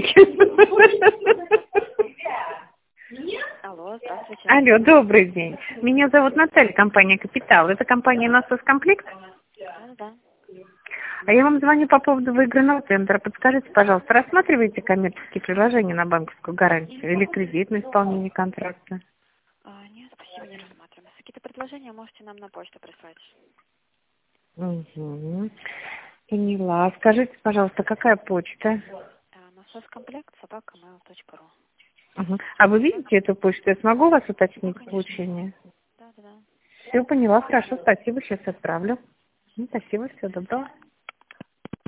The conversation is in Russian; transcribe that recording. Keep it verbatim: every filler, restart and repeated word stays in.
деньги. Алло, здравствуйте. Алло, добрый день. Меня зовут Наталья, компания «Капитал». Это компания «Насос Комплект». Да, да. А я вам звоню по поводу выигранного тендера. Подскажите, пожалуйста, рассматриваете коммерческие предложения на банковскую гарантию или кредит на исполнение контракта? А, нет, спасибо, не рассматриваем. Если какие-то предложения можете нам на почту прислать. Угу. Поняла. Скажите, пожалуйста, какая почта? А, насоскомплект собака mail точка ру. Угу. А вы видите эту почту? Я смогу вас уточнить Ну, получение? Да, да, да. Все, поняла. Хорошо, спасибо. Сейчас отправлю. Ну, спасибо, всего доброго.